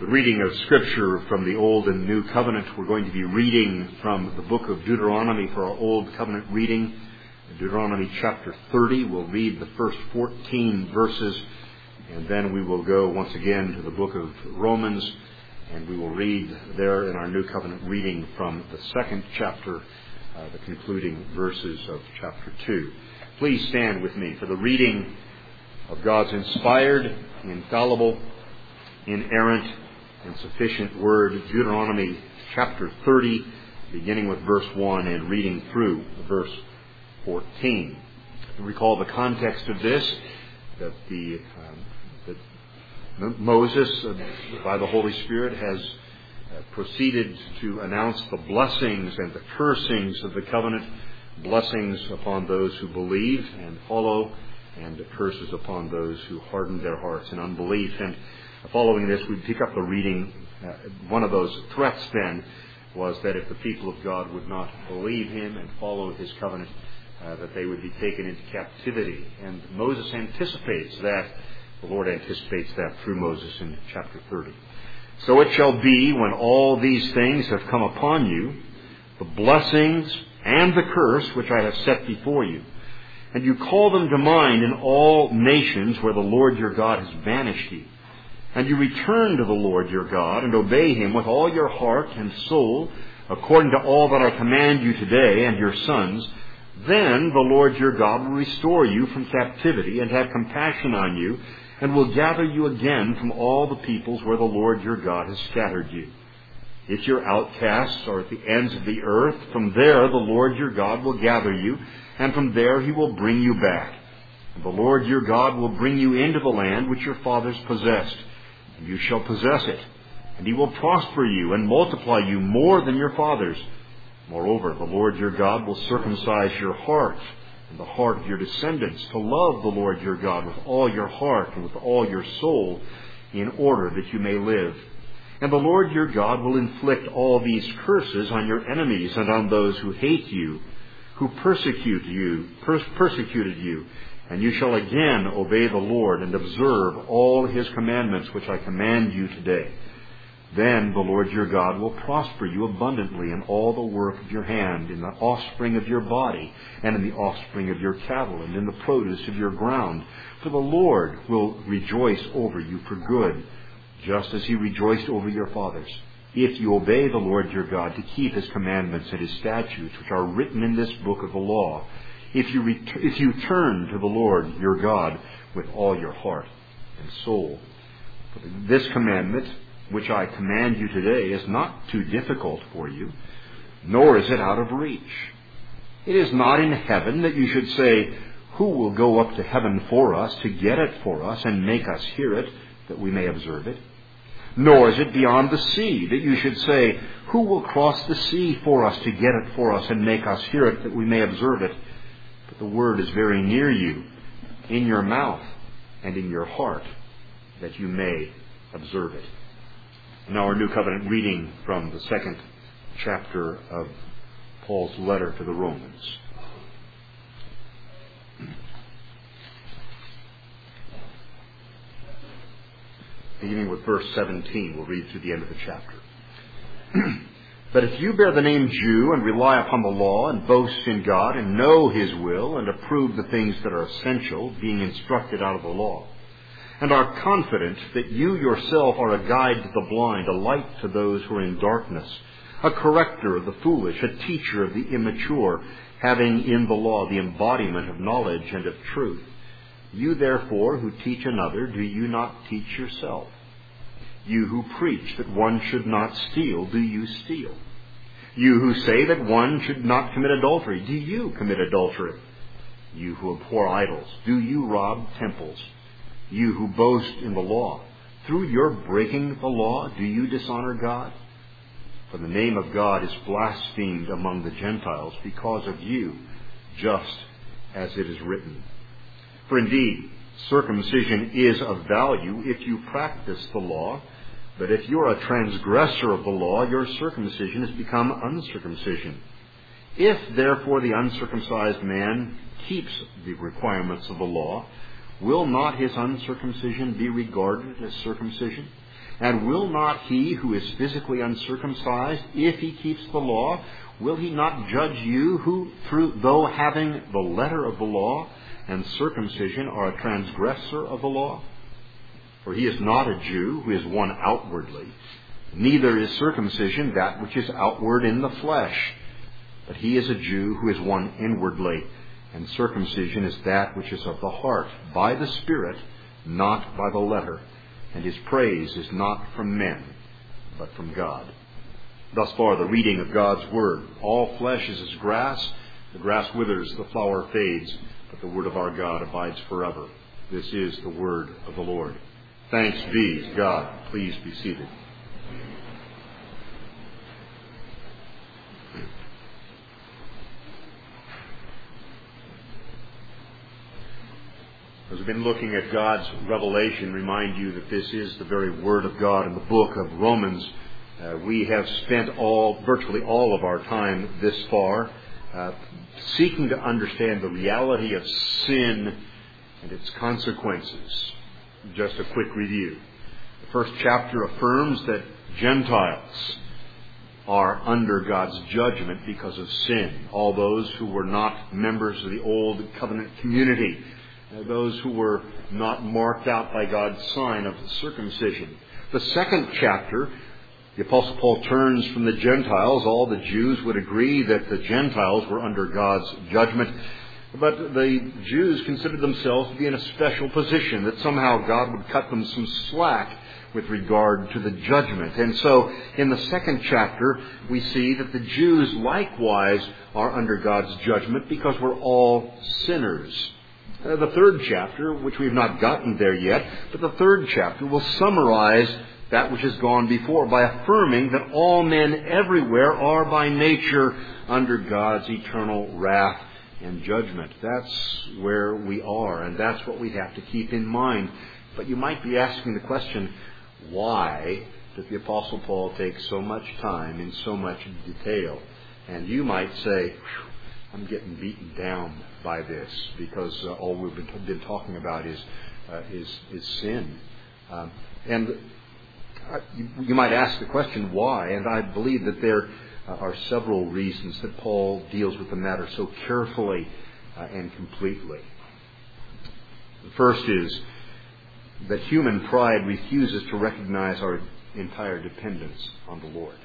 The reading of Scripture from the Old and New Covenant. We're going to be reading from the book of Deuteronomy for our Old Covenant reading. Deuteronomy chapter 30. We'll read the first 14 verses, and then we will go once again to the book of Romans, and we will read there in our New Covenant reading from the second chapter, the concluding verses of chapter 2. Please stand with me for the reading of God's inspired, infallible, inerrant, and sufficient word, Deuteronomy chapter 30, beginning with verse 1 and reading through verse 14. Recall the context of this, that Moses, by the Holy Spirit, has proceeded to announce the blessings and the cursings of the covenant, blessings upon those who believe and follow, and the curses upon those who harden their hearts in unbelief. And following this, we pick up the reading. One of those threats then was that if the people of God would not believe him and follow his covenant, that they would be taken into captivity. And Moses anticipates that. The Lord anticipates that through Moses in chapter 30. So it shall be when all these things have come upon you, the blessings and the curse which I have set before you, and you call them to mind in all nations where the Lord your God has banished you, and you return to the Lord your God and obey him with all your heart and soul, according to all that I command you today and your sons, then the Lord your God will restore you from captivity and have compassion on you, and will gather you again from all the peoples where the Lord your God has scattered you. If your outcasts are at the ends of the earth, from there the Lord your God will gather you, and from there he will bring you back. And the Lord your God will bring you into the land which your fathers possessed, and you shall possess it. And he will prosper you and multiply you more than your fathers. Moreover, the Lord your God will circumcise your heart and the heart of your descendants to love the Lord your God with all your heart and with all your soul, in order that you may live. And the Lord your God will inflict all these curses on your enemies and on those who hate you, who persecuted you, and you shall again obey the Lord and observe all his commandments which I command you today. Then the Lord your God will prosper you abundantly in all the work of your hand, in the offspring of your body, and in the offspring of your cattle, and in the produce of your ground. For the Lord will rejoice over you for good, just as he rejoiced over your fathers, if you obey the Lord your God to keep his commandments and his statutes, which are written in this book of the law, if you turn to the Lord your God with all your heart and soul. This commandment, which I command you today, is not too difficult for you, nor is it out of reach. It is not in heaven that you should say, who will go up to heaven for us to get it for us and make us hear it, that we may observe it? Nor is it beyond the sea that you should say, who will cross the sea for us to get it for us and make us hear it, that we may observe it? But the word is very near you, in your mouth and in your heart, that you may observe it. Now our New Covenant reading from the second chapter of Paul's letter to the Romans. Beginning with verse 17, we'll read through the end of the chapter. But if you bear the name Jew and rely upon the law and boast in God and know his will and approve the things that are essential, being instructed out of the law, and are confident that you yourself are a guide to the blind, a light to those who are in darkness, a corrector of the foolish, a teacher of the immature, having in the law the embodiment of knowledge and of truth. You therefore who teach another, do you not teach yourself? You who preach that one should not steal, do you steal? You who say that one should not commit adultery, do you commit adultery? You who abhor idols, do you rob temples? You who boast in the law, through your breaking the law, do you dishonor God? For the name of God is blasphemed among the Gentiles because of you, just as it is written. For indeed, circumcision is of value if you practice the law, but if you are a transgressor of the law, your circumcision has become uncircumcision. If therefore the uncircumcised man keeps the requirements of the law, will not his uncircumcision be regarded as circumcision? And will not he who is physically uncircumcised, if he keeps the law, will he not judge you who, though having the letter of the law and circumcision, are a transgressor of the law? For he is not a Jew who is one outwardly, neither is circumcision that which is outward in the flesh. But he is a Jew who is one inwardly, and circumcision is that which is of the heart, by the Spirit, not by the letter. And his praise is not from men, but from God. Thus far the reading of God's Word. All flesh is as grass. The grass withers, the flower fades, but the Word of our God abides forever. This is the Word of the Lord. Thanks be to God. Please be seated. As we've been looking at God's revelation, remind you that this is the very Word of God in the book of Romans. We have spent virtually all of our time this far seeking to understand the reality of sin and its consequences. Just a quick review. The first chapter affirms that Gentiles are under God's judgment because of sin. All those who were not members of the old covenant community, those who were not marked out by God's sign of circumcision. The second chapter, the Apostle Paul turns from the Gentiles. All the Jews would agree that the Gentiles were under God's judgment. But the Jews considered themselves to be in a special position, that somehow God would cut them some slack with regard to the judgment. And so in the second chapter, we see that the Jews likewise are under God's judgment because we're all sinners. The third chapter, which we've not gotten there yet, but the third chapter will summarize that which has gone before by affirming that all men everywhere are by nature under God's eternal wrath and judgment. That's where we are, and that's what we have to keep in mind. But you might be asking the question, why did the Apostle Paul take so much time in so much detail? And you might say, I'm getting beaten down by this because all we've been talking about is sin. And you might ask the question, why? And I believe that there are several reasons that Paul deals with the matter so carefully and completely. The first is that human pride refuses to recognize our entire dependence on the Lord.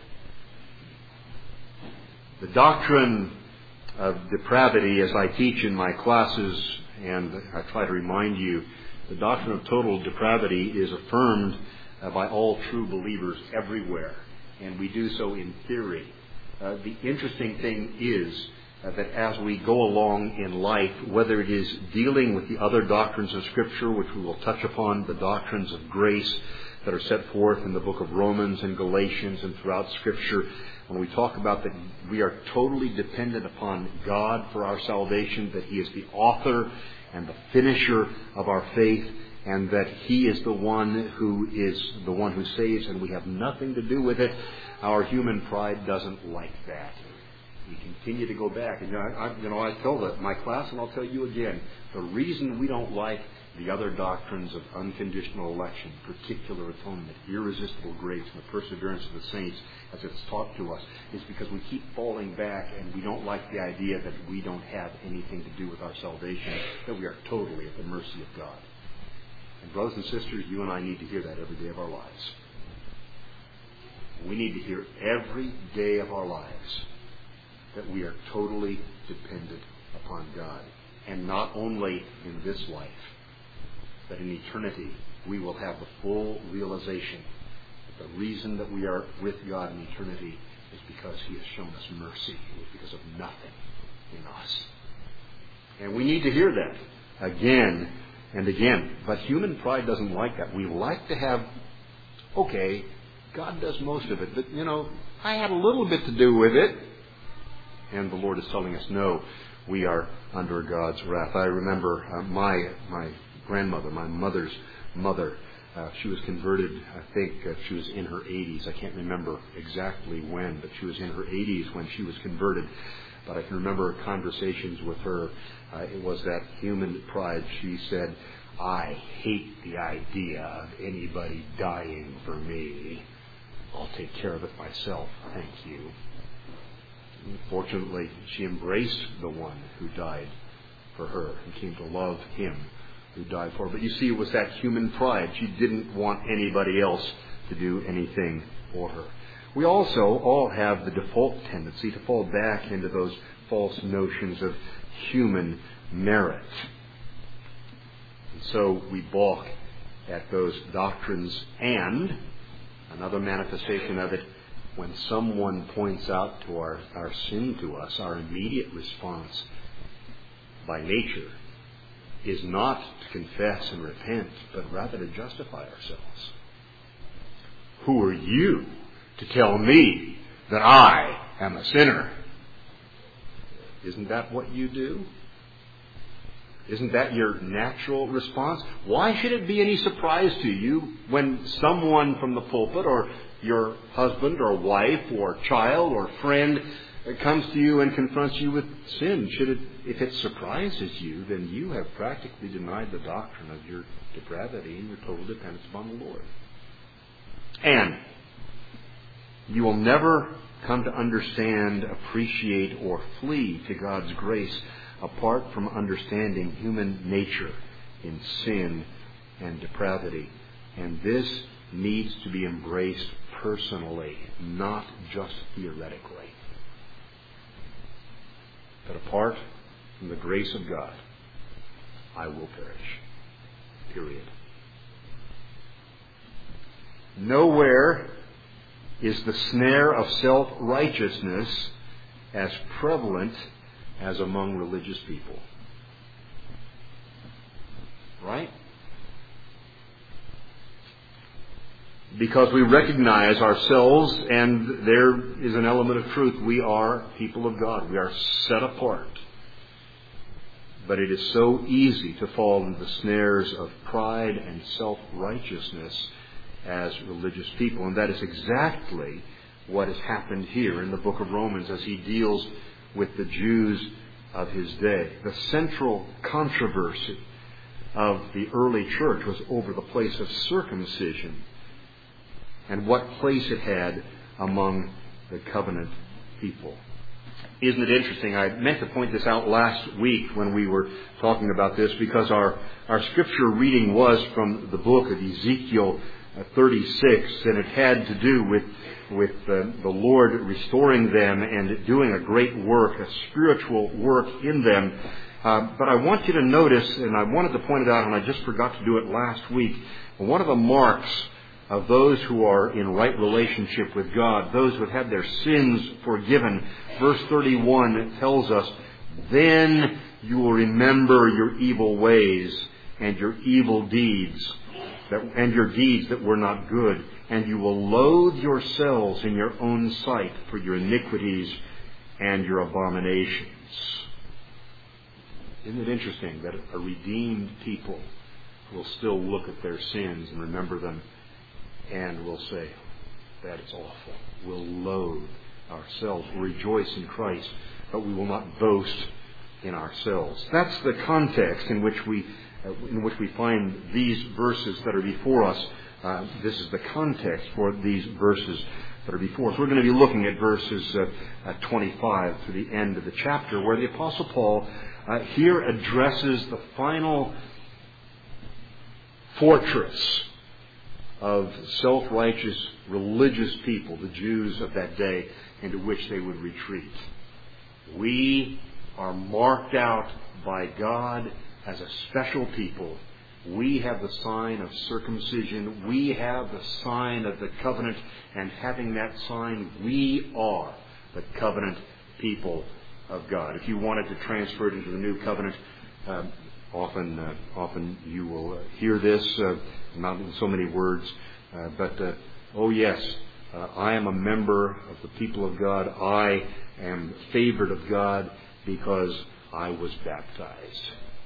The doctrine of depravity, as I teach in my classes, and I try to remind you, the doctrine of total depravity is affirmed by all true believers everywhere, and we do so in theory. The interesting thing is that as we go along in life, whether it is dealing with the other doctrines of Scripture, which we will touch upon, the doctrines of grace that are set forth in the book of Romans and Galatians and throughout Scripture, when we talk about that we are totally dependent upon God for our salvation, that He is the author and the finisher of our faith, and that He is the one who saves, and we have nothing to do with it, our human pride doesn't like that. We continue to go back. And I tell my class, and I'll tell you again, the reason we don't like the other doctrines of unconditional election, particular atonement, irresistible grace, and the perseverance of the saints as it's taught to us, is because we keep falling back and we don't like the idea that we don't have anything to do with our salvation, that we are totally at the mercy of God. And brothers and sisters, you and I need to hear that every day of our lives. We need to hear every day of our lives that we are totally dependent upon God. And not only in this life, but in eternity, we will have the full realization that the reason that we are with God in eternity is because He has shown us mercy. It is because of nothing in us. And we need to hear that again and again. But human pride doesn't like that. We like to have, okay, God does most of it, but, I had a little bit to do with it. And the Lord is telling us, no, we are under God's wrath. I remember my grandmother, my mother's mother, she was converted, I think she was in her 80s. I can't remember exactly when, but she was in her 80s when she was converted. But I can remember conversations with her. It was that human pride. She said, I hate the idea of anybody dying for me. I'll take care of it myself, thank you. Fortunately, she embraced the one who died for her and came to love him who died for her. But you see, it was that human pride. She didn't want anybody else to do anything for her. We also all have the default tendency to fall back into those false notions of human merit. And so we balk at those doctrines, and another manifestation of it, when someone points out to our sin to us, our immediate response by nature is not to confess and repent, but rather to justify ourselves. Who are you to tell me that I am a sinner? Isn't that what you do? Isn't that your natural response? Why should it be any surprise to you when someone from the pulpit, or your husband or wife or child or friend, comes to you and confronts you with sin? If it surprises you, then you have practically denied the doctrine of your depravity and your total dependence upon the Lord. And you will never come to understand, appreciate, or flee to God's grace apart from understanding human nature in sin and depravity. And this needs to be embraced personally, not just theoretically. That apart from the grace of God, I will perish. Period. Nowhere is the snare of self-righteousness as prevalent as among religious people. Right? Because we recognize ourselves, and there is an element of truth. We are people of God. We are set apart. But it is so easy to fall into the snares of pride and self-righteousness as religious people. And that is exactly what has happened here in the book of Romans as he deals with the Jews of his day. The central controversy of the early church was over the place of circumcision and what place it had among the covenant people. Isn't it interesting? I meant to point this out last week when we were talking about this, because our scripture reading was from the book of Ezekiel 36, and it had to do with the Lord restoring them and doing a great work, a spiritual work in them. But I want you to notice, and I wanted to point it out, and I just forgot to do it last week, one of the marks of those who are in right relationship with God, those who have had their sins forgiven. Verse 31 tells us, then you will remember your evil ways and your evil deeds, and your deeds that were not good, and you will loathe yourselves in your own sight for your iniquities and your abominations. Isn't it interesting that a redeemed people will still look at their sins and remember them and will say, that is awful. We'll loathe ourselves. We'll rejoice in Christ, but we will not boast in ourselves. That's the context in which we find these verses that are before us. This is the context for these verses that are before us. We're going to be looking at verses 25 to the end of the chapter, where the Apostle Paul here addresses the final fortress of self-righteous religious people, the Jews of that day, into which they would retreat. We are marked out by God as a special people. We have the sign of circumcision. We have the sign of the covenant. And having that sign, we are the covenant people of God. If you wanted to transfer it into the new covenant, often you will hear this, not in so many words, but oh yes, I am a member of the people of God. I am favored of God because I was baptized.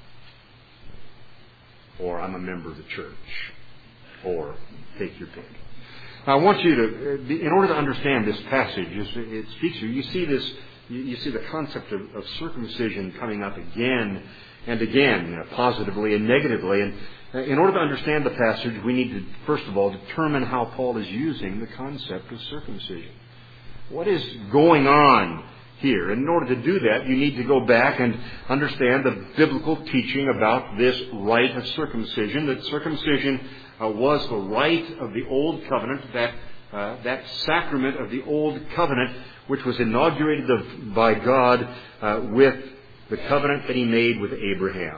Or I'm a member of the church. Or take your pick. Now, I want you to, in order to understand this passage, it speaks to you. You see this. You see the concept of circumcision coming up again and again, positively and negatively. In order to understand the passage, we need to, first of all, determine how Paul is using the concept of circumcision. What is going on here? And in order to do that, you need to go back and understand the biblical teaching about this rite of circumcision, that circumcision was the rite of the Old Covenant, that sacrament of the Old Covenant, which was inaugurated by God with the covenant that He made with Abraham.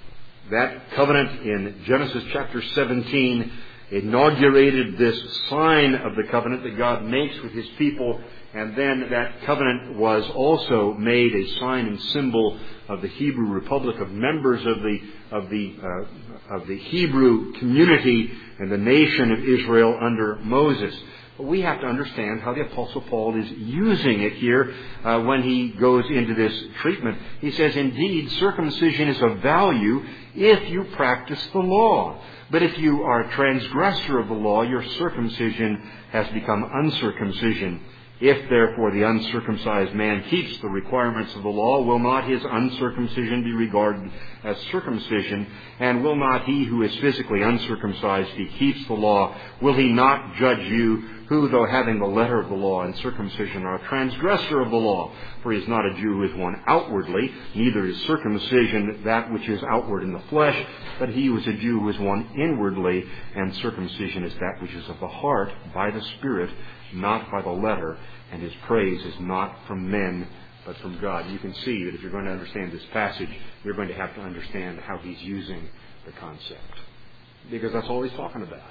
That covenant in Genesis chapter 17 inaugurated this sign of the covenant that God makes with His people, and then that covenant was also made a sign and symbol of the Hebrew Republic, of members of the Hebrew community and the nation of Israel under Moses. But we have to understand how the Apostle Paul is using it here when he goes into this treatment. He says, indeed, circumcision is of value if you practice the law. But if you are a transgressor of the law, your circumcision has become uncircumcision. If, therefore, the uncircumcised man keeps the requirements of the law, will not his uncircumcision be regarded as circumcision? And will not he who is physically uncircumcised, if he keeps the law, will he not judge you, who, though having the letter of the law and circumcision, are a transgressor of the law? For he is not a Jew who is one outwardly, neither is circumcision that which is outward in the flesh, but he who is a Jew who is one inwardly, and circumcision is that which is of the heart, by the Spirit, not by the letter, and his praise is not from men, but from God. You can see that if you're going to understand this passage, you're going to have to understand how he's using the concept. Because that's all he's talking about.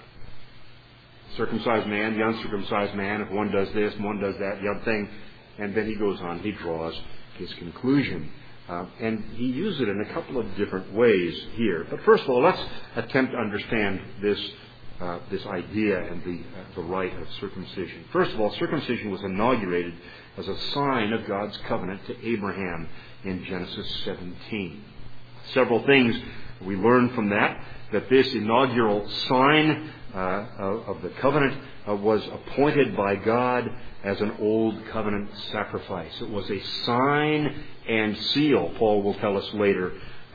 Circumcised man, the uncircumcised man, if one does this, one does that, the other thing, and then he goes on, he draws his conclusion. And he uses it in a couple of different ways here. But first of all, let's attempt to understand this idea and the rite of circumcision. First of all, circumcision was inaugurated as a sign of God's covenant to Abraham in Genesis 17. Several things we learn from that this inaugural sign of the covenant was appointed by God as an old covenant sacrifice. It was a sign and seal, Paul will tell us later,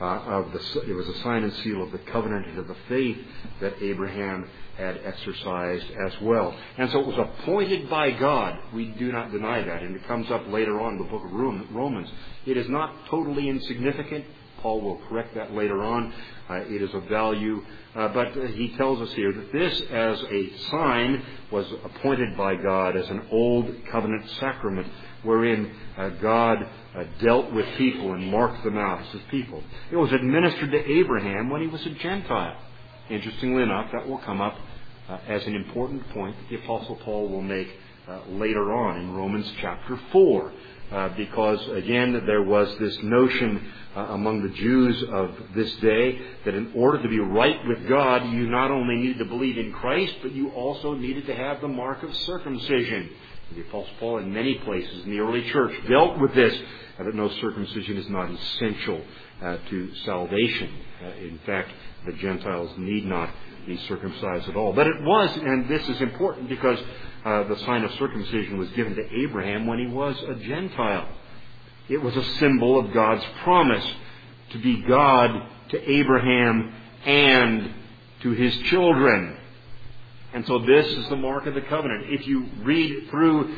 it was a sign and seal of the covenant and of the faith that Abraham had exercised as well. And so it was appointed by God. We do not deny that. And it comes up later on in the book of Romans. It is not totally insignificant. Paul will correct that later on. It is of value. But he tells us here that this, as a sign, was appointed by God as an old covenant sacrament wherein God dealt with people and marked them out as his people. It was administered to Abraham when he was a Gentile. Interestingly enough, that will come up as an important point that the Apostle Paul will make later on in Romans chapter 4. Because, again, there was this notion among the Jews of this day that in order to be right with God, you not only needed to believe in Christ, but you also needed to have the mark of circumcision. The Apostle Paul, in many places in the early church, dealt with this, that no, circumcision is not essential to salvation. In fact, the Gentiles need not be circumcised at all. But it was, and this is important because the sign of circumcision was given to Abraham when he was a Gentile. It was a symbol of God's promise to be God to Abraham and to his children. And so this is the mark of the covenant. If you read through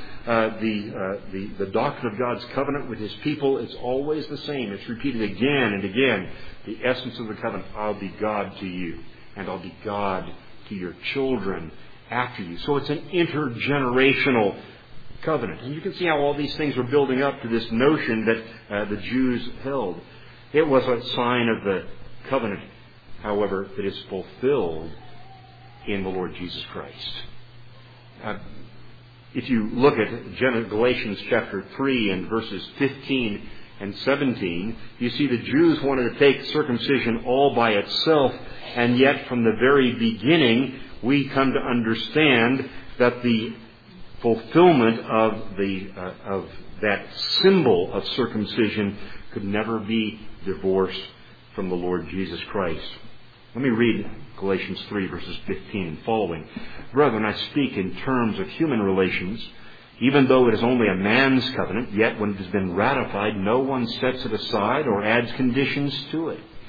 the doctrine of God's covenant with his people, it's always the same. It's repeated again and again. The essence of the covenant, I'll be God to you, and I'll be God to your children after you. So it's an intergenerational covenant. And you can see how all these things are building up to this notion that the Jews held. It was a sign of the covenant, however, that is fulfilled in the Lord Jesus Christ. If you look at Galatians chapter 3 and verses 15 and 17, you see the Jews wanted to take circumcision all by itself, and yet from the very beginning we come to understand that the fulfillment of that symbol of circumcision could never be divorced from the Lord Jesus Christ. Let me read Galatians 3 verses 15 and following. Brethren, I speak in terms of human relations. Even though it is only a man's covenant, yet when it has been ratified, no one sets it aside or adds conditions to it.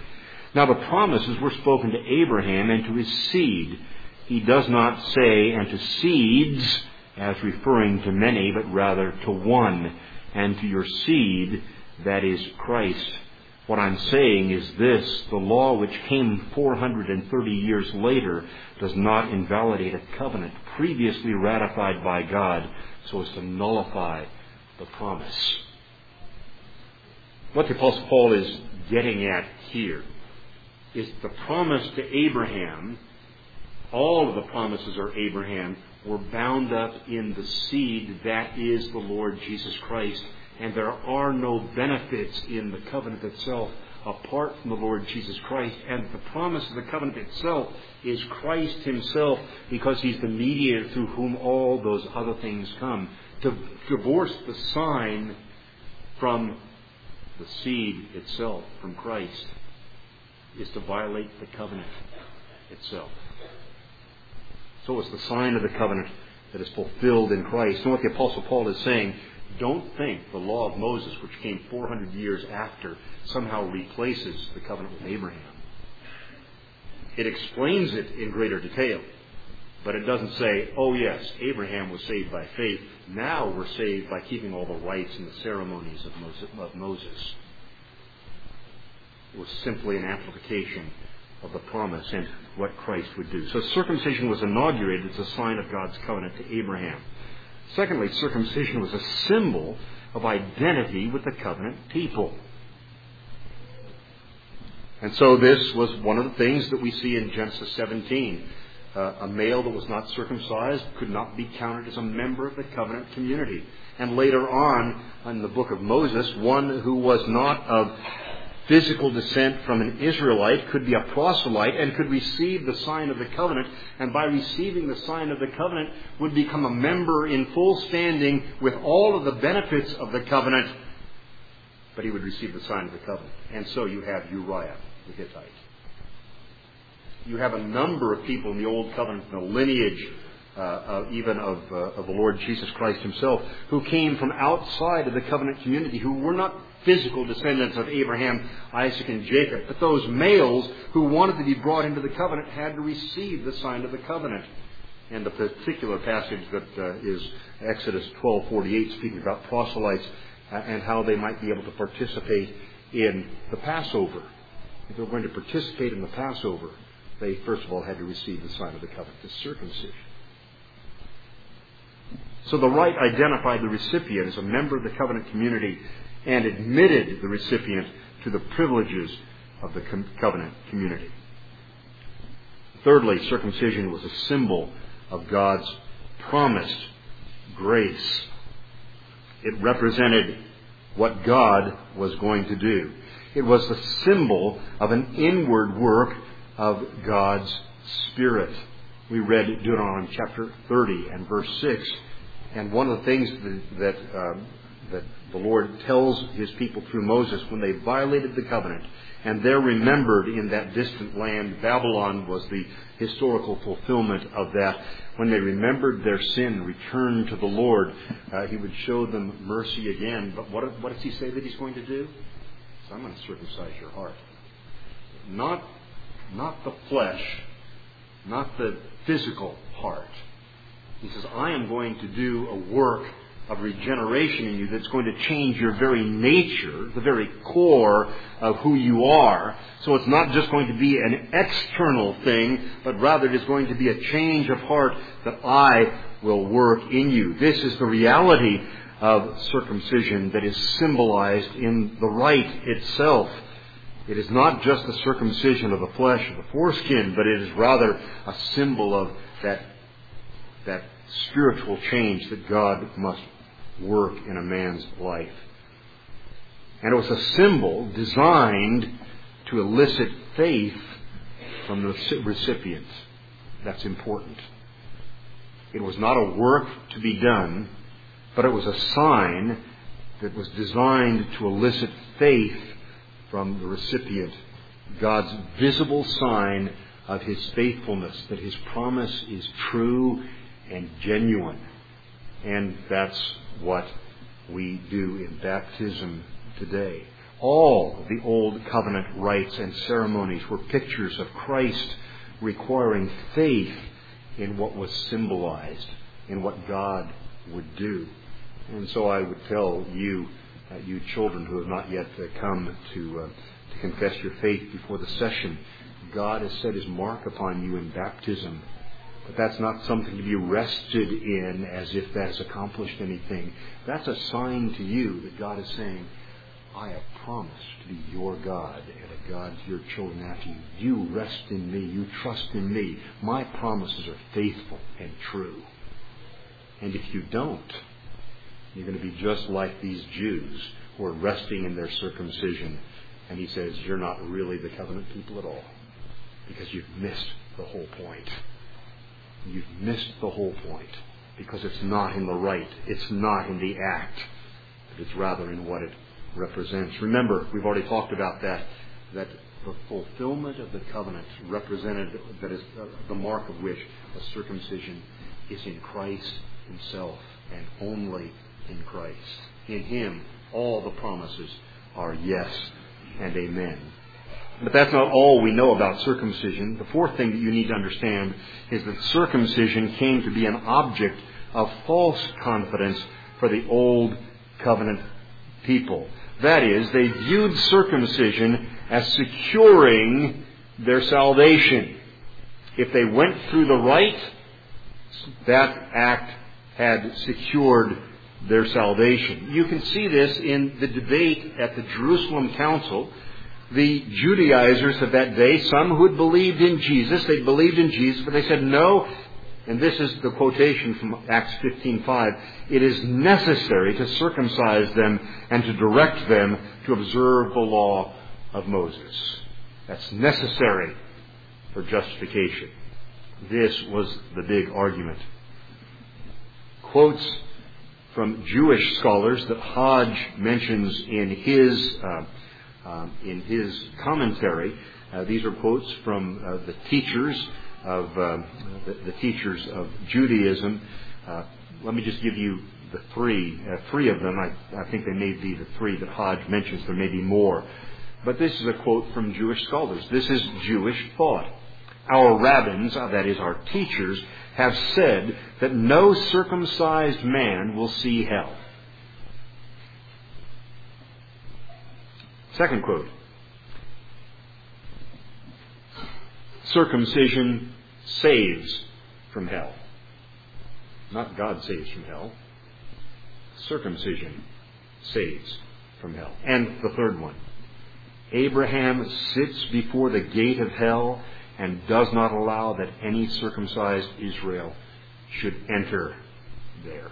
Now the promises were spoken to Abraham and to his seed. He does not say, and to seeds, as referring to many, but rather to one, and to your seed, that is Christ. What I'm saying is this: the law which came 430 years later does not invalidate a covenant previously ratified by God so as to nullify the promise. What the Apostle Paul is getting at here is the promise to Abraham. All of the promises of Abraham were bound up in the seed that is the Lord Jesus Christ. And there are no benefits in the covenant itself apart from the Lord Jesus Christ. And the promise of the covenant itself is Christ himself, because he's the mediator through whom all those other things come. To divorce the sign from the seed itself, from Christ, is to violate the covenant itself. So it's the sign of the covenant that is fulfilled in Christ. And what the Apostle Paul is saying, don't think the law of Moses, which came 400 years after, somehow replaces the covenant with Abraham. It explains it in greater detail, but it doesn't say, oh yes, Abraham was saved by faith. Now we're saved by keeping all the rites and the ceremonies of Moses. It was simply an amplification of the promise and what Christ would do. So circumcision was inaugurated as a sign of God's covenant to Abraham. Secondly, circumcision was a symbol of identity with the covenant people. And so this was one of the things that we see in Genesis 17. A male that was not circumcised could not be counted as a member of the covenant community. And later on in the book of Moses, one who was not of physical descent from an Israelite could be a proselyte and could receive the sign of the covenant, and by receiving the sign of the covenant would become a member in full standing with all of the benefits of the covenant, but he would receive the sign of the covenant. And so you have Uriah the Hittite. You have a number of people in the Old Covenant, the lineage even of the Lord Jesus Christ himself, who came from outside of the covenant community, who were not physical descendants of Abraham, Isaac, and Jacob. But those males who wanted to be brought into the covenant had to receive the sign of the covenant. And the particular passage that is Exodus 12:48, speaking about proselytes and how they might be able to participate in the Passover. If they were going to participate in the Passover, they first of all had to receive the sign of the covenant, the circumcision. So the rite identified the recipient as a member of the covenant community and admitted the recipient to the privileges of the covenant community. Thirdly, circumcision was a symbol of God's promised grace. It represented what God was going to do. It was the symbol of an inward work of God's Spirit. We read Deuteronomy chapter 30 and verse 6. And one of the things that the Lord tells his people through Moses, when they violated the covenant, and they're remembered in that distant land, Babylon was the historical fulfillment of that. When they remembered their sin, returned to the Lord, he would show them mercy again. But what does he say that he's going to do? So I'm going to circumcise your heart. Not the flesh, not the physical heart. He says, I am going to do a work of regeneration in you that's going to change your very nature, the very core of who you are. So it's not just going to be an external thing, but rather it is going to be a change of heart that I will work in you. This is the reality of circumcision that is symbolized in the rite itself. It is not just the circumcision of the flesh of the foreskin, but it is rather a symbol of that spiritual change that God must work in a man's life. And it was a symbol designed to elicit faith from the recipient. That's important. It was not a work to be done, but it was a sign that was designed to elicit faith from the recipient. God's visible sign of his faithfulness, that his promise is true and genuine. And that's what we do in baptism today. All the Old Covenant rites and ceremonies were pictures of Christ requiring faith in what was symbolized, in what God would do. And so I would tell you, you children who have not yet come to confess your faith before the session, God has set His mark upon you in baptism. But that's not something to be rested in as if that has accomplished anything. That's a sign to you that God is saying, I have promised to be your God and a God to your children after you. You rest in me. You trust in me. My promises are faithful and true. And if you don't, you're going to be just like these Jews who are resting in their circumcision. And He says, you're not really the covenant people at all, because you've missed the whole point. You've missed the whole point, because it's not in the rite. It's not in the act, but it's rather in what it represents. Remember, we've already talked about that the fulfillment of the covenant represented, that is the mark of which a circumcision is in Christ Himself and only in Christ. In Him, all the promises are yes and amen. But that's not all we know about circumcision. The fourth thing that you need to understand is that circumcision came to be an object of false confidence for the Old Covenant people. That is, they viewed circumcision as securing their salvation. If they went through the rite, that act had secured their salvation. You can see this in the debate at the Jerusalem Council. The Judaizers of that day, some who had believed in Jesus, they believed in Jesus, but they said no, and this is the quotation from Acts 15:5, it is necessary to circumcise them and to direct them to observe the law of Moses. That's necessary for justification. This was the big argument. Quotes from Jewish scholars that Hodge mentions in his commentary. These are quotes from the teachers of Judaism. Let me just give you the three of them. I think they may be the three that Hodge mentions. There may be more. But this is a quote from Jewish scholars. This is Jewish thought. Our rabbins, that is our teachers, have said that no circumcised man will see hell. Second quote. Circumcision saves from hell. Not God saves from hell. Circumcision saves from hell. And the third one. Abraham sits before the gate of hell and does not allow that any circumcised Israel should enter there.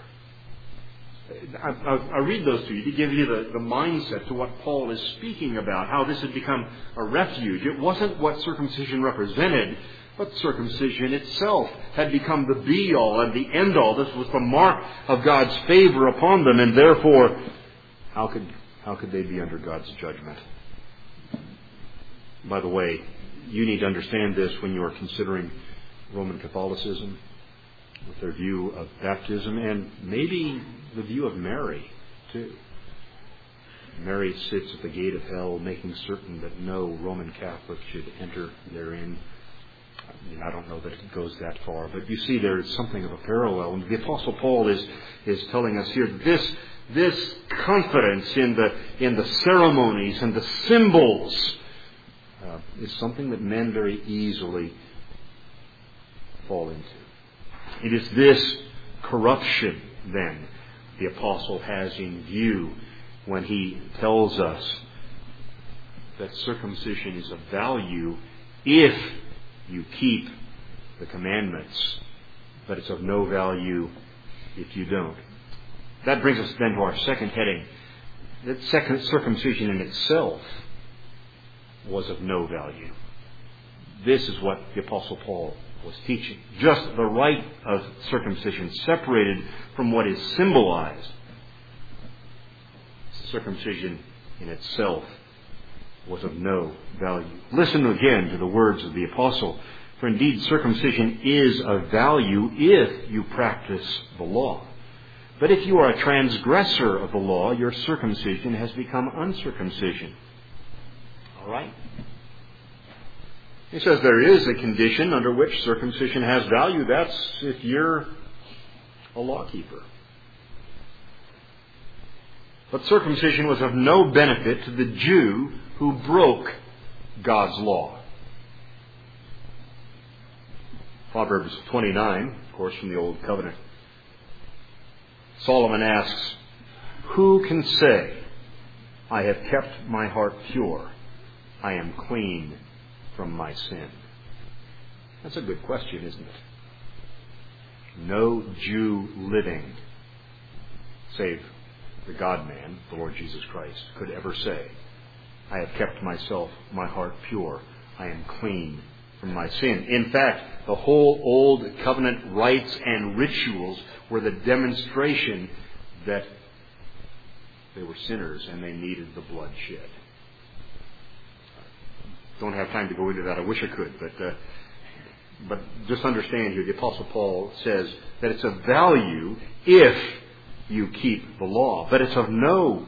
I read those to you to give you the mindset to what Paul is speaking about, how this had become a refuge. It wasn't what circumcision represented, but circumcision itself had become the be-all and the end-all. This was the mark of God's favor upon them, and therefore, how could they be under God's judgment? By the way, you need to understand this when you are considering Roman Catholicism, with their view of baptism, and maybe the view of Mary, too. Mary sits at the gate of hell, making certain that no Roman Catholic should enter therein. I don't know that it goes that far, but you see there is something of a parallel. And the Apostle Paul is telling us here this confidence in the ceremonies and the symbols is something that men very easily fall into. It is this corruption, then, the Apostle has in view when he tells us that circumcision is of value if you keep the commandments, but it's of no value if you don't. That brings us then to our second heading. That second circumcision in itself was of no value. This is what the Apostle Paul was teaching. Just the rite of circumcision separated from what is symbolized. Circumcision in itself was of no value. Listen again to the words of the Apostle. For indeed circumcision is of value if you practice the law. But if you are a transgressor of the law, your circumcision has become uncircumcision. All right? He says there is a condition under which circumcision has value. That's if you're a lawkeeper. But circumcision was of no benefit to the Jew who broke God's law. Proverbs 29, of course, from the Old Covenant. Solomon asks, "Who can say, I have kept my heart pure, I am clean from my sin?" That's a good question, isn't it? No Jew living, save the God-man, the Lord Jesus Christ, could ever say, "I have kept my heart pure, I am clean from my sin." In fact, the whole Old Covenant rites and rituals were the demonstration that they were sinners and they needed the blood shed. Don't have time to go into that. I wish I could, but just understand here, the Apostle Paul says that it's of value if you keep the law, but it is of no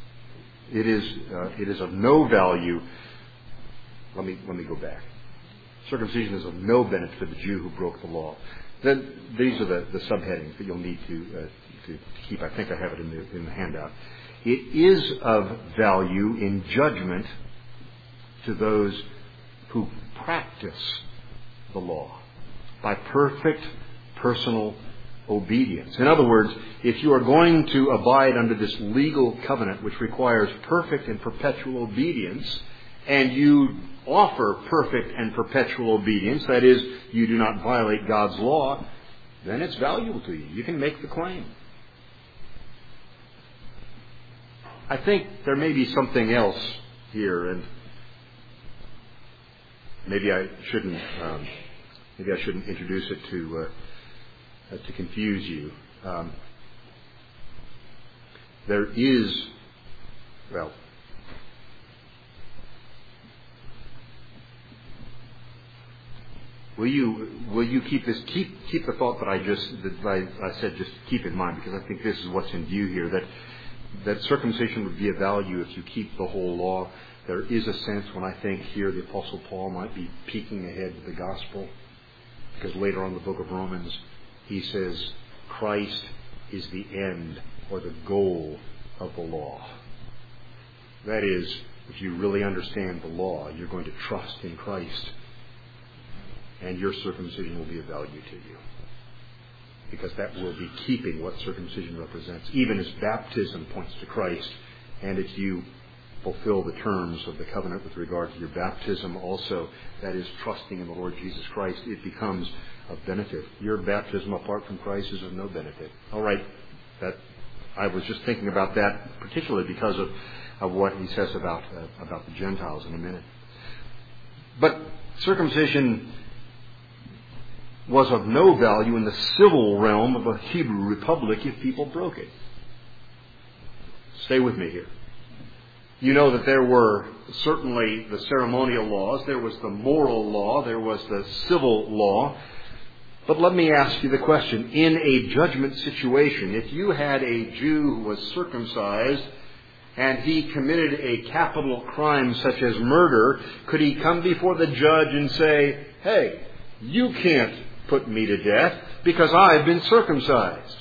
value. Let me go back. Circumcision is of no benefit to the Jew who broke the law. Then these are the subheadings that you'll need to keep. I think I have it in the handout. It is of value in judgment to those who practice the law by perfect personal obedience. In other words, if you are going to abide under this legal covenant which requires perfect and perpetual obedience, and you offer perfect and perpetual obedience, that is, you do not violate God's law, then it's valuable to you. You can make the claim. I think there may be something else here, and maybe I shouldn't introduce it to confuse you. There is, will you keep this? Keep the thought that I said. Just keep in mind, because I think this is what's in view here. That circumcision would be of value if you keep the whole law. There is a sense when I think here the Apostle Paul might be peeking ahead to the gospel, because later on in the book of Romans he says Christ is the end or the goal of the law. That is, if you really understand the law, you're going to trust in Christ, and your circumcision will be of value to you, because that will be keeping what circumcision represents. Even as baptism points to Christ, and if you fulfill the terms of the covenant with regard to your baptism also, that is, trusting in the Lord Jesus Christ, it becomes of benefit. Your baptism apart from Christ is of no benefit. All right, I was just thinking about that particularly because of what he says about the Gentiles in a minute. But circumcision was of no value in the civil realm of a Hebrew republic if people broke it. Stay with me here. You know that there were certainly the ceremonial laws, there was the moral law, there was the civil law. But let me ask you the question, in a judgment situation, if you had a Jew who was circumcised and he committed a capital crime such as murder, could he come before the judge and say, "Hey, you can't put me to death because I've been circumcised"?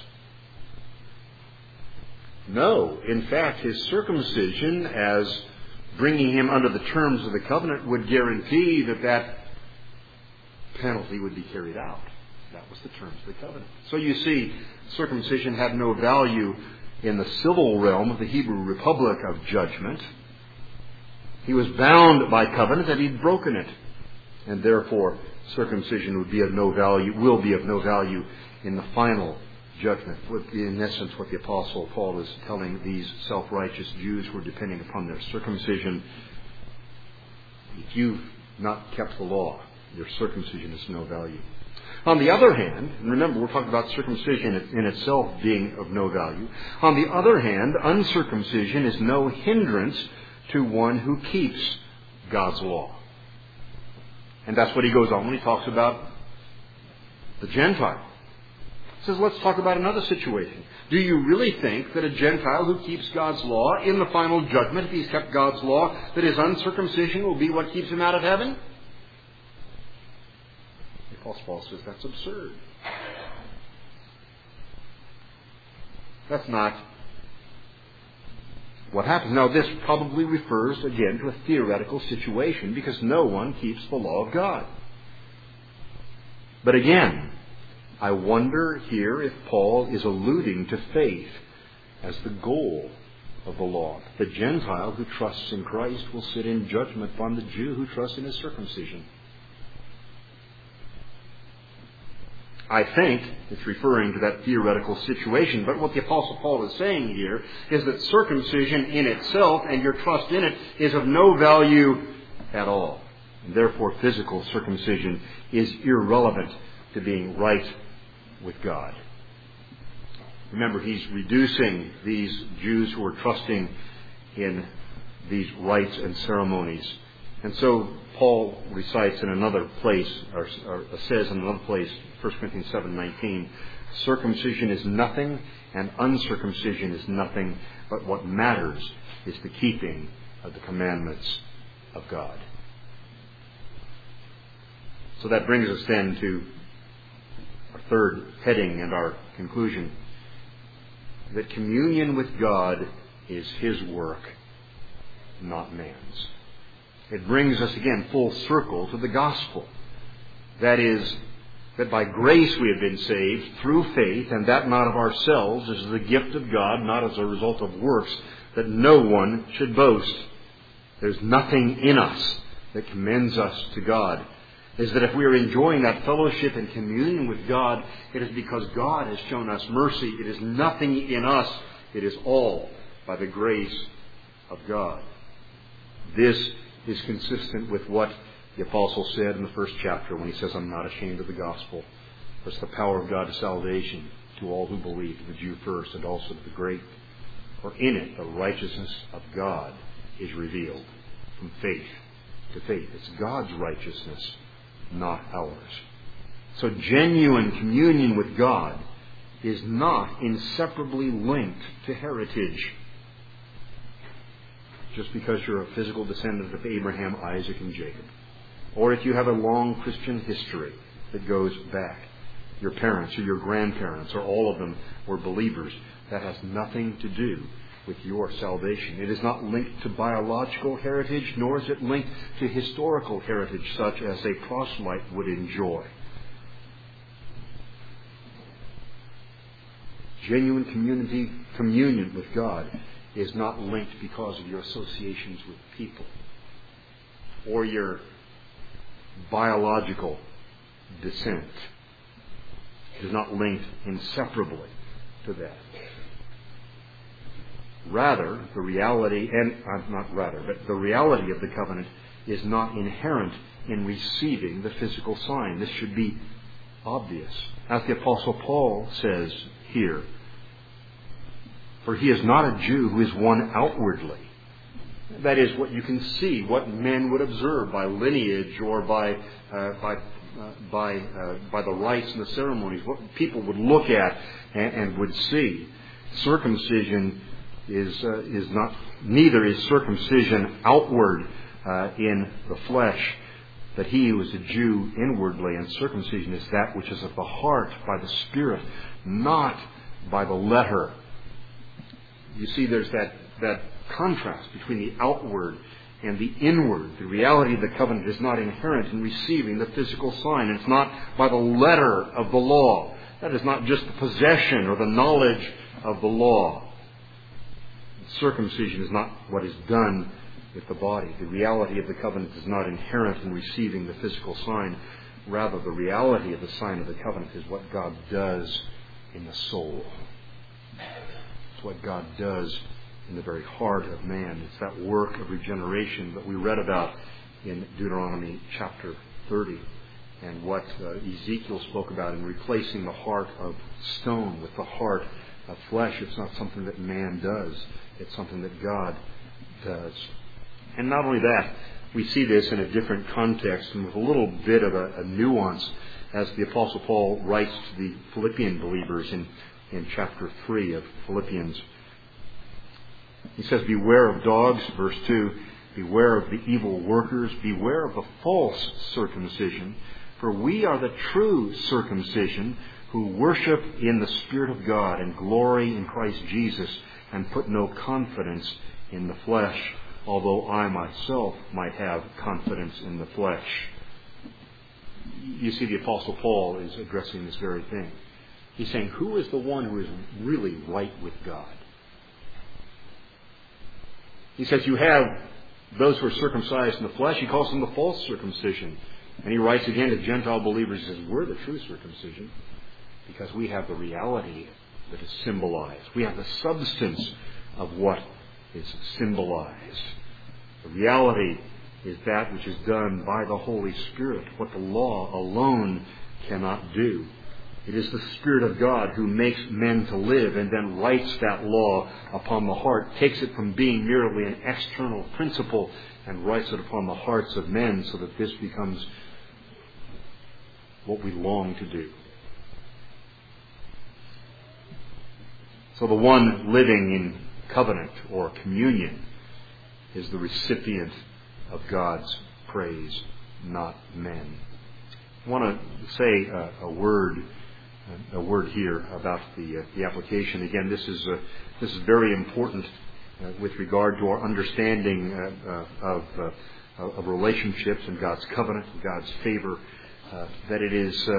No. In fact, his circumcision, as bringing him under the terms of the covenant, would guarantee that penalty would be carried out. That was the terms of the covenant. So you see, circumcision had no value in the civil realm of the Hebrew Republic of judgment. He was bound by covenant that he'd broken it, and therefore circumcision would be of no value, will be of no value in the final judgment. In essence, what the Apostle Paul is telling these self-righteous Jews who are depending upon their circumcision: if you've not kept the law, your circumcision is no value. On the other hand, and remember, we're talking about circumcision in itself being of no value. On the other hand, uncircumcision is no hindrance to one who keeps God's law. And that's what he goes on when he talks about the Gentile. He says, let's talk about another situation. Do you really think that a Gentile who keeps God's law in the final judgment, if he's kept God's law, that his uncircumcision will be what keeps him out of heaven? The Apostle Paul says that's absurd. That's not what happens. Now, this probably refers, again, to a theoretical situation because no one keeps the law of God. But again, I wonder here if Paul is alluding to faith as the goal of the law. The Gentile who trusts in Christ will sit in judgment upon the Jew who trusts in his circumcision. I think it's referring to that theoretical situation. But what the Apostle Paul is saying here is that circumcision in itself and your trust in it is of no value at all. And therefore, physical circumcision is irrelevant to being right with God. Remember, he's reducing these Jews who are trusting in these rites and ceremonies. And so Paul recites in another place, or says in another place, 1 Corinthians 7:19, circumcision is nothing and uncircumcision is nothing, but what matters is the keeping of the commandments of God. So that brings us then to our third heading and our conclusion, that communion with God is His work, not man's. It brings us again full circle to the gospel. That is, that by grace we have been saved through faith, and that not of ourselves, as the gift of God, not as a result of works, that no one should boast. There's nothing in us that commends us to God. Is that if we are enjoying that fellowship and communion with God, it is because God has shown us mercy. It is nothing in us. It is all by the grace of God. This is consistent with what the Apostle said in the first chapter when he says, I'm not ashamed of the gospel. For it's the power of God to salvation to all who believe, to the Jew first and also to the Greek. For in it the righteousness of God is revealed from faith to faith. It's God's righteousness, not ours. So genuine communion with God is not inseparably linked to heritage. Just because you're a physical descendant of Abraham, Isaac, and Jacob. Or if you have a long Christian history that goes back. Your parents or your grandparents or all of them were believers. That has nothing to do with your salvation. It is not linked to biological heritage, nor is it linked to historical heritage such as a proselyte would enjoy. Genuine communion with God is not linked because of your associations with people or your biological descent. It is not linked inseparably to that. Rather, the reality of the covenant is not inherent in receiving the physical sign. This should be obvious. As the Apostle Paul says here, for he is not a Jew who is one outwardly. That is, what you can see, what men would observe by lineage or by the rites and the ceremonies, what people would look at and would see. Circumcision neither is circumcision outward in the flesh, but he who is a Jew inwardly, and circumcision is that which is of the heart by the Spirit, not by the letter. You see, there's that contrast between the outward and the inward. The reality of the covenant is not inherent in receiving the physical sign. It's not by the letter of the law. That is not just the possession or the knowledge of the law. Circumcision is not what is done with the body. The reality of the covenant is not inherent in receiving the physical sign. Rather, the reality of the sign of the covenant is what God does in the soul. It's what God does in the very heart of man. It's that work of regeneration that we read about in Deuteronomy chapter 30 and what Ezekiel spoke about in replacing the heart of stone with the heart of flesh. It's not something that man does. It's something that God does. And not only that, we see this in a different context and with a little bit of a nuance as the Apostle Paul writes to the Philippian believers in chapter 3 of Philippians. He says, "Beware of dogs," verse 2, "beware of the evil workers, beware of the false circumcision, for we are the true circumcision, who worship in the Spirit of God and glory in Christ Jesus, and put no confidence in the flesh, although I myself might have confidence in the flesh." You see, the Apostle Paul is addressing this very thing. He's saying, who is the one who is really right with God? He says, you have those who are circumcised in the flesh. He calls them the false circumcision. And he writes again to Gentile believers, he says, we're the true circumcision, because we have the reality that is symbolized. We have the substance of what is symbolized. The reality is that which is done by the Holy Spirit, what the law alone cannot do. It is the Spirit of God who makes men to live and then writes that law upon the heart, takes it from being merely an external principle and writes it upon the hearts of men so that this becomes what we long to do. So the one living in covenant or communion is the recipient of God's praise, not men. I want to say a word here about the application. Again, this is very important with regard to our understanding of relationships and God's covenant, and God's favor. That it is.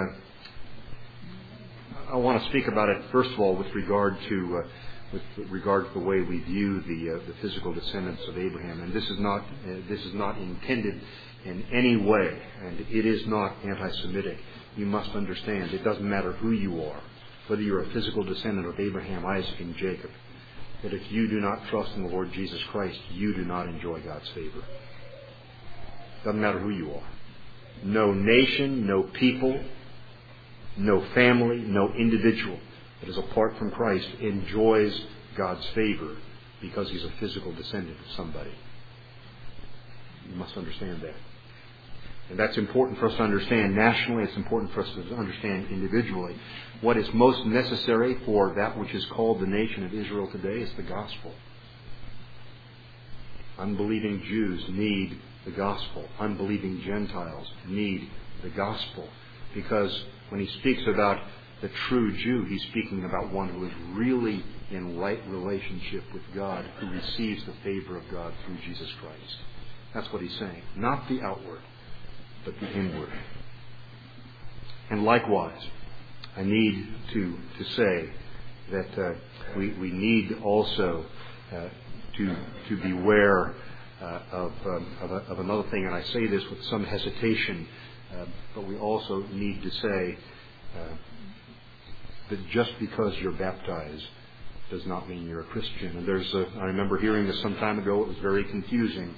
I want to speak about it first of all with regard to the way we view the physical descendants of Abraham, and this is not intended in any way, and it is not anti-Semitic. You must understand, it doesn't matter who you are, whether you're a physical descendant of Abraham, Isaac, and Jacob, that if you do not trust in the Lord Jesus Christ, you do not enjoy God's favor. Doesn't matter who you are. No nation, no people, no family, no individual that is apart from Christ enjoys God's favor because he's a physical descendant of somebody. You must understand that. And that's important for us to understand nationally. It's important for us to understand individually. What is most necessary for that which is called the nation of Israel today is the gospel. Unbelieving Jews need the gospel. Unbelieving Gentiles need the gospel. Because when he speaks about the true Jew, he's speaking about one who is really in right relationship with God, who receives the favor of God through Jesus Christ. That's what he's saying. Not the outward, but the inward. And likewise, I need to say that we need also to beware of another thing, and I say this with some hesitation, but we also need to say that just because you're baptized does not mean you're a Christian. And I remember hearing this some time ago. It was very confusing,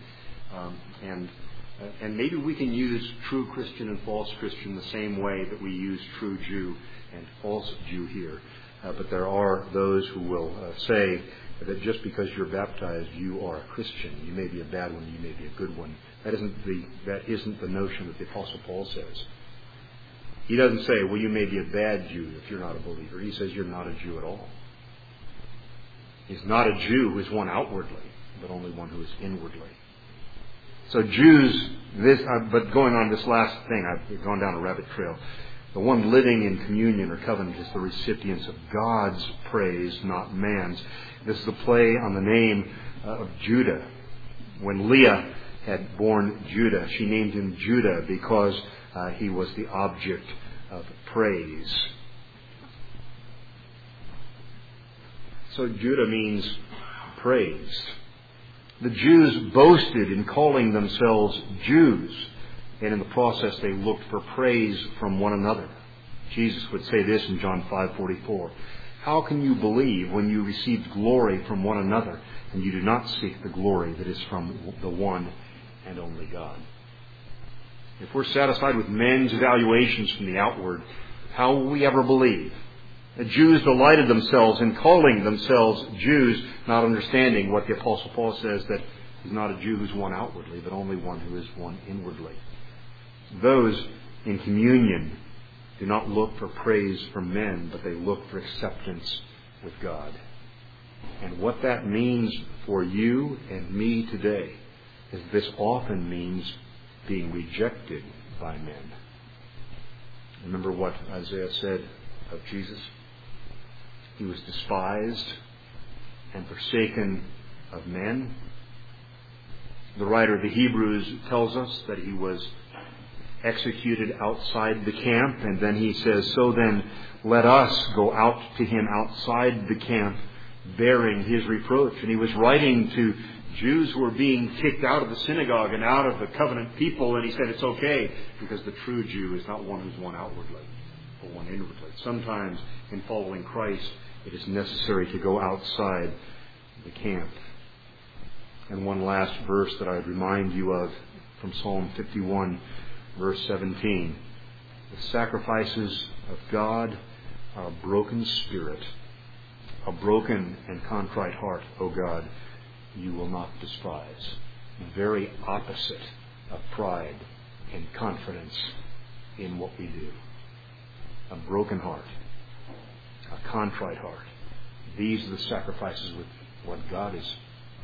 and maybe we can use true Christian and false Christian the same way that we use true Jew and false Jew here. But there are those who will say that just because you're baptized, you are a Christian. You may be a bad one, you may be a good one. That isn't the notion that the Apostle Paul says. He doesn't say, well, you may be a bad Jew if you're not a believer. He says you're not a Jew at all. He's not a Jew who is one outwardly, but only one who is inwardly. So Jews, but going on this last thing, I've gone down a rabbit trail. The one living in communion or covenant is the recipients of God's praise, not man's. This is a play on the name of Judah. When Leah had born Judah, she named him Judah because he was the object of praise. So Judah means praise. The Jews boasted in calling themselves Jews, and in the process they looked for praise from one another. Jesus would say this in John 5:44. How can you believe when you received glory from one another and you do not seek the glory that is from the one and only God? If we're satisfied with men's evaluations from the outward, how will we ever believe? The Jews delighted themselves in calling themselves Jews, not understanding what the Apostle Paul says, that he's not a Jew who's one outwardly, but only one who is one inwardly. Those in communion do not look for praise from men, but they look for acceptance with God. And what that means for you and me today is this often means being rejected by men. Remember what Isaiah said of Jesus? He was despised and forsaken of men. The writer of the Hebrews tells us that he was executed outside the camp, and then he says, so then let us go out to him outside the camp bearing his reproach. And he was writing to Jews who were being kicked out of the synagogue and out of the covenant people, and he said it's okay because the true Jew is not one who's one outwardly, but one inwardly. Sometimes in following Christ, it is necessary to go outside the camp. And one last verse that I'd remind you of from Psalm 51, verse 17. The sacrifices of God are a broken spirit, a broken and contrite heart, O God, you will not despise. The very opposite of pride and confidence in what we do. A broken heart, a contrite heart. These are the sacrifices with what God is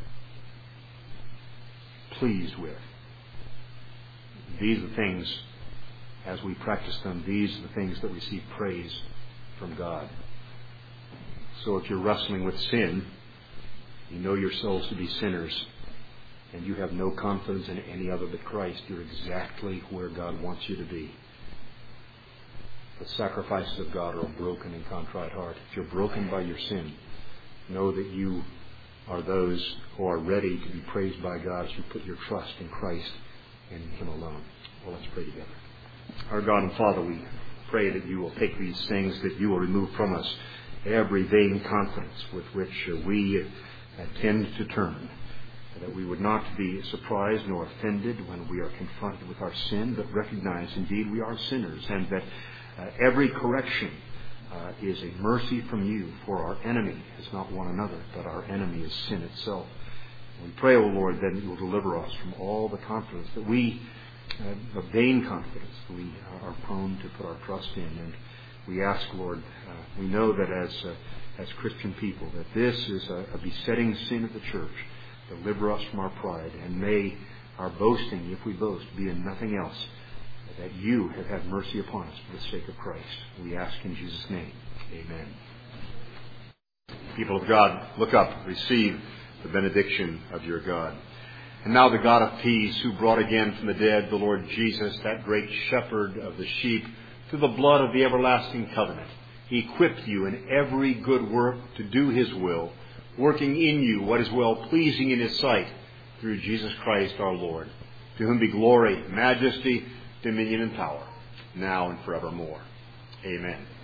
pleased with. These are the things, as we practice them, these are the things that receive praise from God. So if you're wrestling with sin, you know yourselves to be sinners, and you have no confidence in any other but Christ, you're exactly where God wants you to be. The sacrifices of God are a broken and contrite heart. If you're broken by your sin, know that you are those who are ready to be praised by God as you put your trust in Christ and in Him alone. Well, let's pray together. Our God and Father, we pray that you will take these things, that you will remove from us every vain confidence with which we tend to turn, that we would not be surprised nor offended when we are confronted with our sin, but recognize indeed we are sinners, and that every correction is a mercy from you, for our enemy is not one another, but our enemy is sin itself. We pray, O Lord, that you will deliver us from all the confidence that we, the vain confidence we are prone to put our trust in. And we ask, Lord, we know that as Christian people, that this is a besetting sin of the church. Deliver us from our pride, and may our boasting, if we boast, be in nothing else, that you have had mercy upon us for the sake of Christ. We ask in Jesus' name. Amen. People of God, look up, receive the benediction of your God. And now the God of peace, who brought again from the dead the Lord Jesus, that great shepherd of the sheep, through the blood of the everlasting covenant, He equipped you in every good work to do His will, working in you what is well-pleasing in His sight, through Jesus Christ our Lord, to whom be glory, majesty, dominion, and power, now and forevermore. Amen.